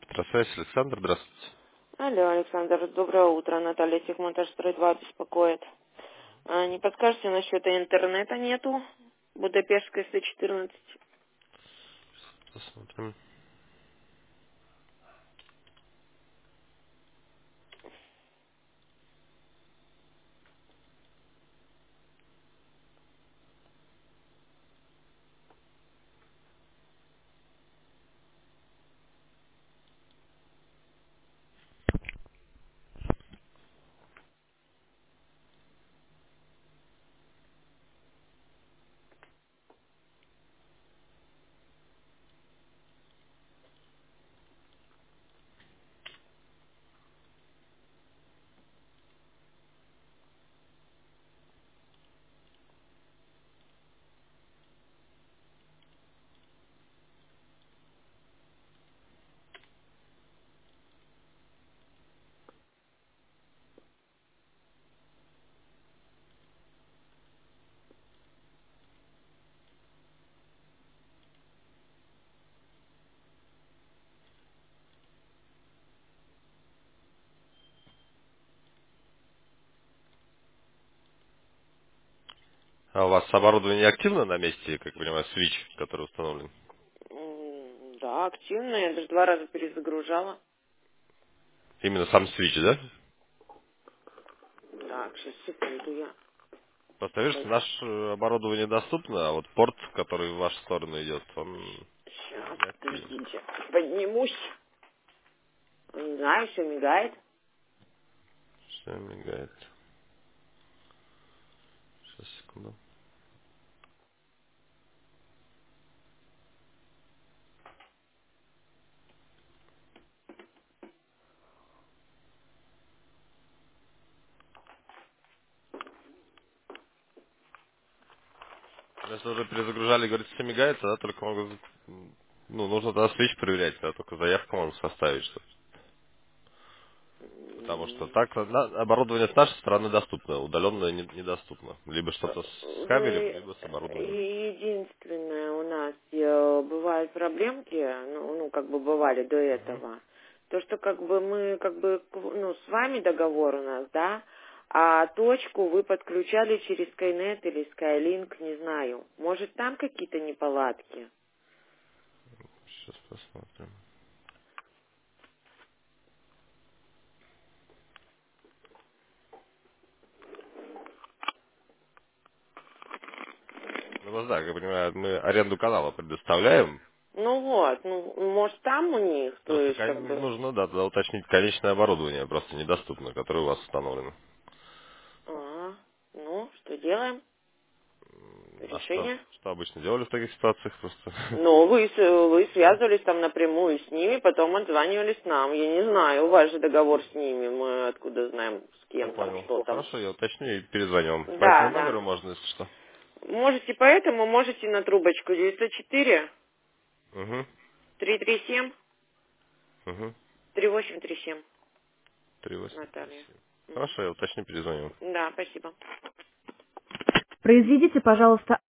Электросвязь, Александр, здравствуйте. Алло, Александр, доброе утро. Наталья Техмонтажстрой 2 беспокоит. Не подскажете, насчет интернета нету? Будапештская 114. Посмотрим. А у вас оборудование активно на месте, как я понимаю, свич, который установлен? Да, активно. Я даже 2 раза перезагружала. Именно сам свич, да? Так, сейчас, секунду, я... Просто видишь, наше оборудование доступно, а вот порт, который в вашу сторону идет, он Сейчас, не активен. подождите. Поднимусь. Не знаю, все мигает. Все мигает. Сейчас, секунду. Если уже перезагружали, говорит, все мигает, тогда только могут... Ну, нужно тогда свич проверять, тогда только заявку могут составить, что потому что так оборудование с нашей стороны доступно, удаленно недоступно. Либо что-то с кабелем, Вы либо с оборудованием. единственное у нас бывают проблемки, ну, как бы бывали до Мгм. этого, то, что как бы мы, как бы, ну, с вами договор у нас, да, а точку вы подключали через Skynet или Skylink, не знаю. Может, там какие-то неполадки? Сейчас посмотрим. Ну, вот да, как я понимаю, мы аренду канала предоставляем. Ну вот, ну, может, там у них, то Просто есть, как бы, нужно, да, тогда уточнить конечное оборудование, просто недоступно, которое у вас установлено. ну, что делаем? А Решение? что обычно делали в таких ситуациях? Просто Ну, вы связывались там напрямую с ними, потом отзванивались нам. Я не знаю, у вас же договор с ними, мы откуда знаем, с я кем там, понял. что там. Хорошо, я уточню и перезвоню вам. По этому Да, да. номеру можно, если что. Можете поэтому, можете на трубочку 904 Угу. 337 Угу. 3837, 3837. Наталья. Мгм. Хорошо, я уточню, перезвоню. Да, спасибо. Произведите, пожалуйста,